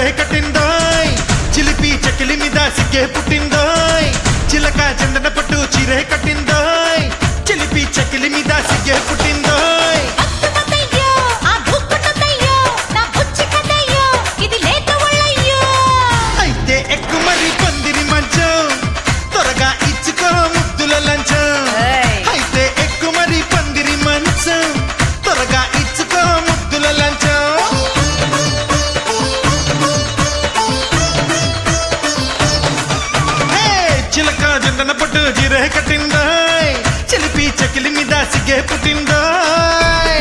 కట్టిందోయ్ చిలిపి చకిలి మీద సిగ్గే పుట్టిందోయ్ చిలక చందన పట్టు చీరే కట్టిందోయ్ చిలిపి చకిలి మీద సిగ్గే పుట్టిందోయ్ అయితే ఎక్కు మరి పందిరి మంచం త్వరగా ఇచ్చుకో ముద్దుల లంచం అయితే ఎక్కు మరి పందిరి మంచం త్వరగా ఇచ్చుకో ముద్దుల లంచం చిలక చందన పట్టు చీరే కట్టిందోయ్ చిలిపి చకిలి మీద సిగ్గే పుట్టిందోయ్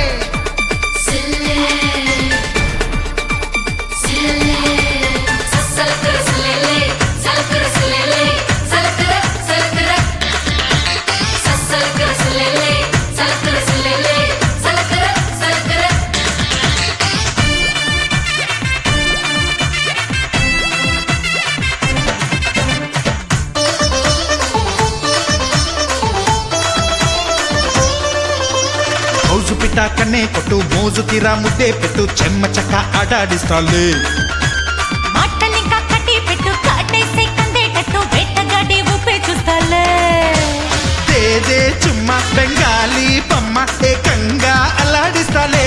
మౌజు పిట్ట కన్నే కొట్టు మోజు తీరా ముద్దే పెట్టు చెమ్మ చక్క ఆడాడిస్తాలే దేదే చుమ్మ బెంగాలీ బొమ్మ ఏకంగా అల్లాడిస్తాలే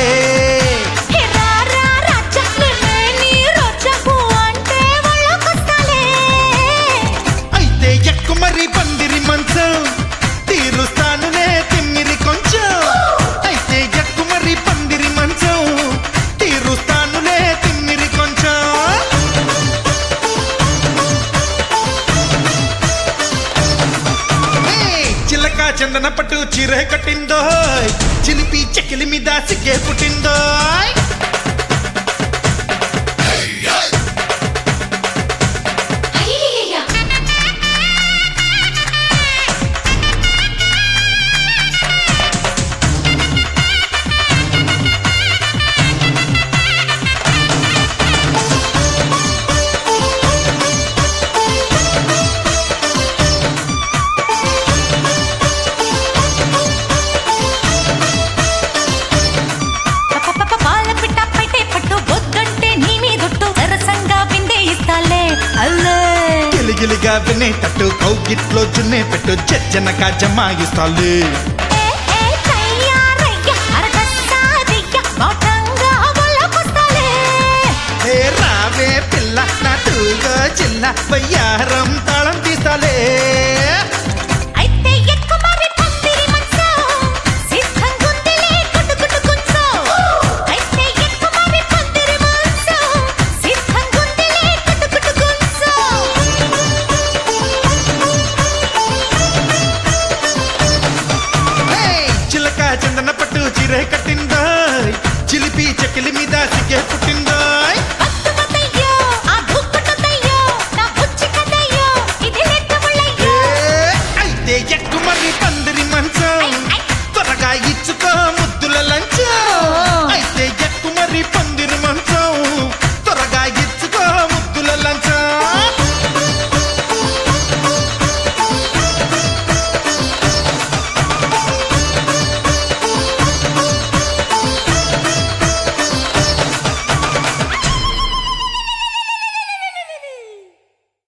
అయితే ఎక్కు మరి పందిరి మంచం తీరుస్తానులే తిమ్మిరి కొంచెం అయితే ఎక్కు మరి పందిరి మంచం తీరుస్తానులే తిమ్మిరి కొంచెం చిలక చందన పట్టు చీరే కట్టిందోయ్ చిలిపి చెకిలి మీద సిగ్గే పుట్టిందోయ్ గిలిగిలిగా వినేటట్టు కౌగిట్లో జున్నే పెట్టు జజ్జనగా జమాయిస్తాలే రావే పిల్ల నటుగా చిన్న వయ్యారం తాళం తీస్తాలే చందన పట్టు చీరే కట్టిందోయ్ చిలిపి చకిలి మీద సిగ్గే పుట్టిందో